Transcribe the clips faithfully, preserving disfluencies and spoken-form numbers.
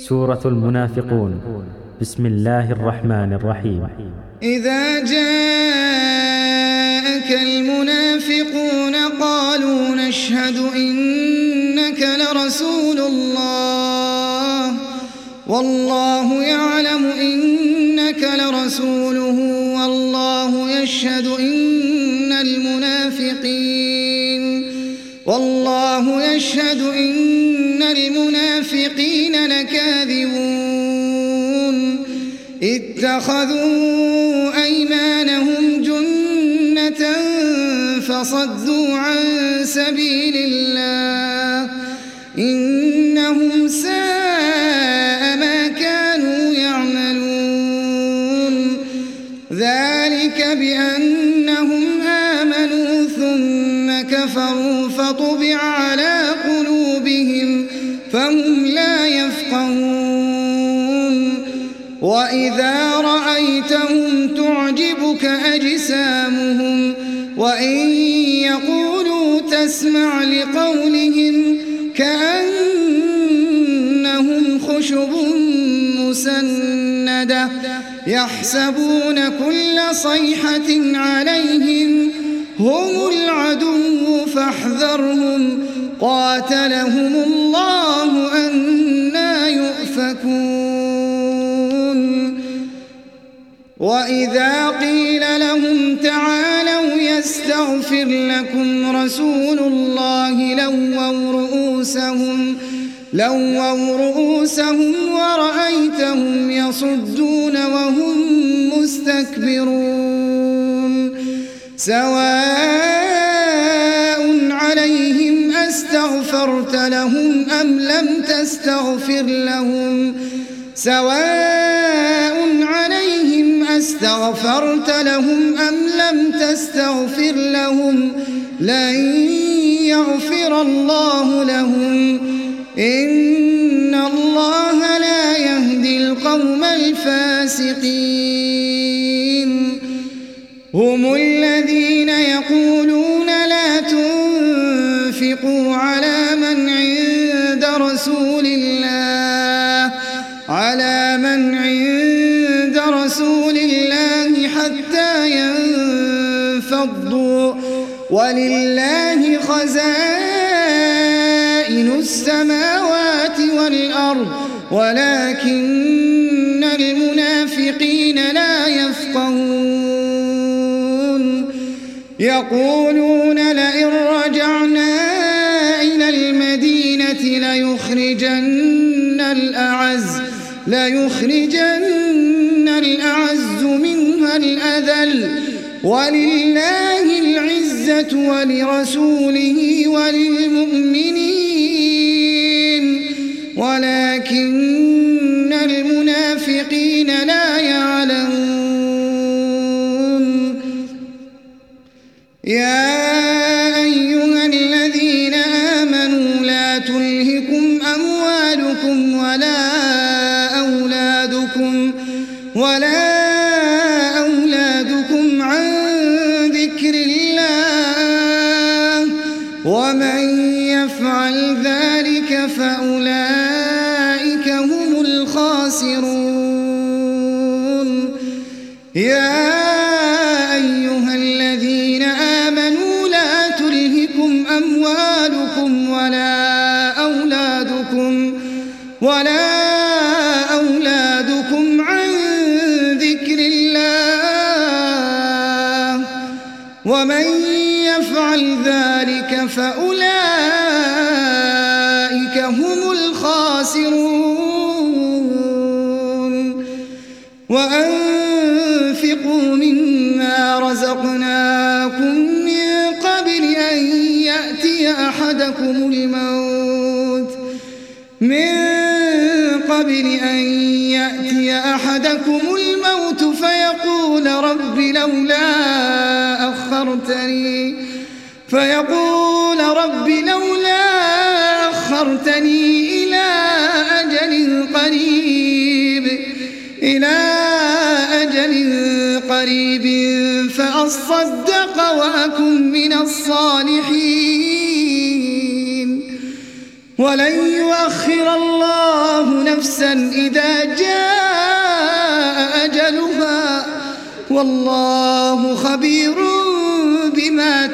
سورة المنافقون. بسم الله الرحمن الرحيم. إذا جاءك المنافقون قالوا نشهد إنك لرسول الله والله يعلم إنك لرسوله والله يشهد إن المنافقين والله يشهد إن المنافقين لكاذبون اتخذوا أيمانهم جنة فصدوا عن سبيل الله إنهم ساء ما كانوا يعملون ذلك بأنهم آمنوا ثم كفروا فطبع على قلوبهم فهم لا يفقهون وإذا رأيتهم تعجبك أجسامهم وإن يقولوا تسمع لقولهم كأنهم خشب مسندة يحسبون كل صيحة عليهم هم العدو فاحذرهم قاتلهم الله أنى يؤفكون وإذا قيل لهم تعالوا يستغفر لكم رسول الله لووا رؤوسهم لووا رؤوسهم ورأيتهم يصدون وهم مستكبرون سواء عليهم أستغفرت لهم أم لم تستغفر لهم سواء عليهم أستغفرت لهم أم لم تستغفر لهم لن يغفر الله لهم إن الله لا يهدي القوم الفاسقين هم الذين يقولون لا تنفقوا على من عند رسول الله على من عند رسول الله حتى ينفضوا ولله خزائن السماوات والأرض ولكن المنافقين لا يفقهون يقولون لئن رجعنا إلى المدينة ليخرجن الأعز ليخرجن الأعز منها الأذل ولله العزة ولرسوله وللمؤمنين ولكن المنافقين لا يعلمون يا أيها الذين آمنوا لا تلهكم أموالكم ولا أولادكم ولا أولادكم عن ذكر الله ومن يفعل ذلك فأولئك هم الخاسرون يا أيها الذين آمنوا لا تلهكم أموالكم ولا أولادكم ولا أولادكم عن ذكر الله ومن يفعل ذلك فأولئك هم الخاسرون وأنفقوا مما رزقناكم من قبل أن يأتي أحدكم الموت من قبل أن يأتي أحدكم الموت فيقول رب لولا أخرتني فيقول رب لولا أخرتني إلى أجل قريب إلى أجل قريب فأصدق وأكن من الصالحين ولن يؤخر الله نفسا إذا جاء أجلها والله خبير بما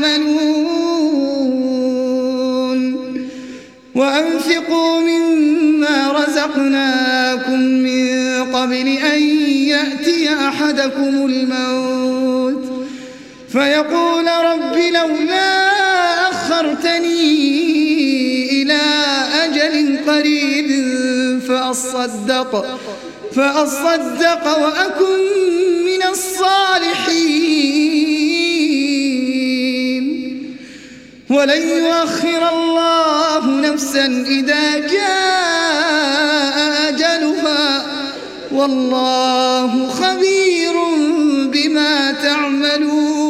تعملون وأنفقوا مما رزقناكم من قبل أن يأتي أحدكم الموت فيقول رب لولا أخرتني إلى أجل قريب فأصدق, فأصدق وأكن من الصالحين ولن يؤخر الله نفسا إذا جاء أجلها والله خبير بما تعملون